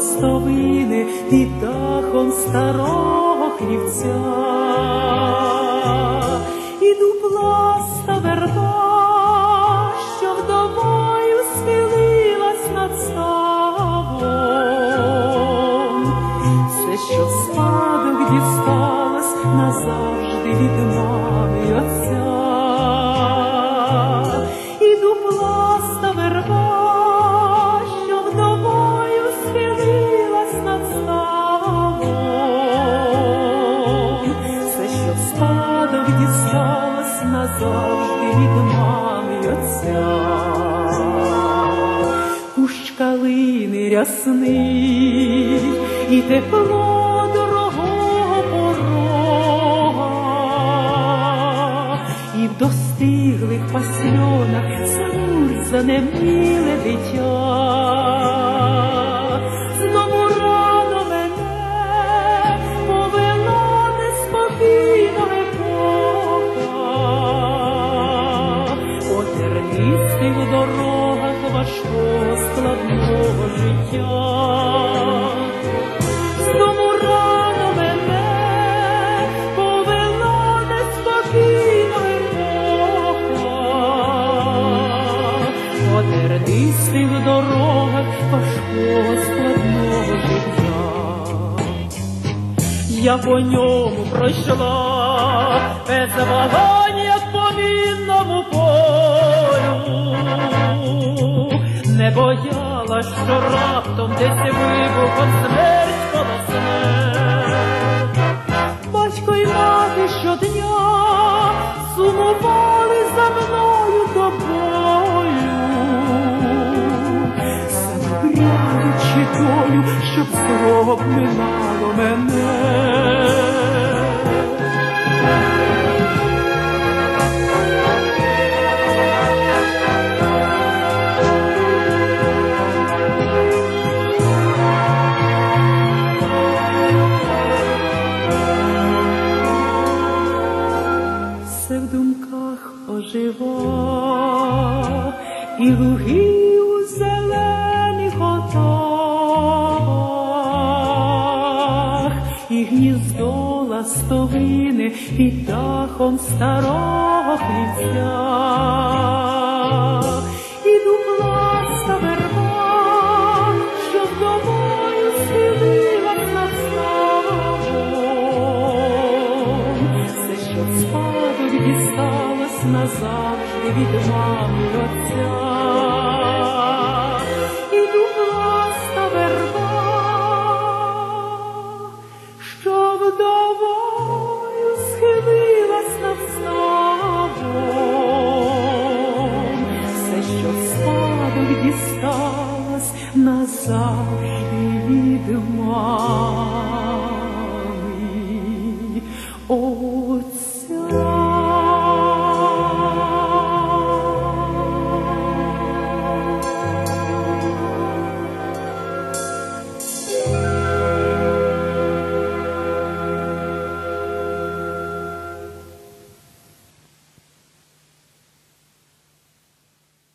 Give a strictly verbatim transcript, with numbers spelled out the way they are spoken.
ластовини під дахом старого хлівця. І дупласта верба, що вдовою схилилась над ставом, все, що в спадок дісталось назавжди від мами й отця. І дупласта верба, що вдовою схилилась над ставом, все, що в спадок дісталось назавжди від мами й отця. Кущ калини рясний і тепло дорогого порога, і в достиглих пасьонах замур занеміле дитя. Знову рано мене повела неспокійна епоха по тернистих дорогах важкого складного життя. Знову рано мене повела неспокійна епоха по тернистих дорогах важкого складного життя. Я по ньому пройшла без вагань, як по мінному полю, не боялась, що раптом десь вибухом смерть полосне. Батько й мати щодня сумували за мною до бою, забряючи долю, щоб зло минало мене. Все в думках ожива, і луги у зелених отах, і гніздо ластовини під дахом старого хлівця. І дупласта верба, що вдовою схилилась над ставом, все, що в спадок дісталось назавжди від мами й отця. І дупласта верба, що вдовою схилилась над ставом, все, що в спадок дісталось назавжди від мами. О,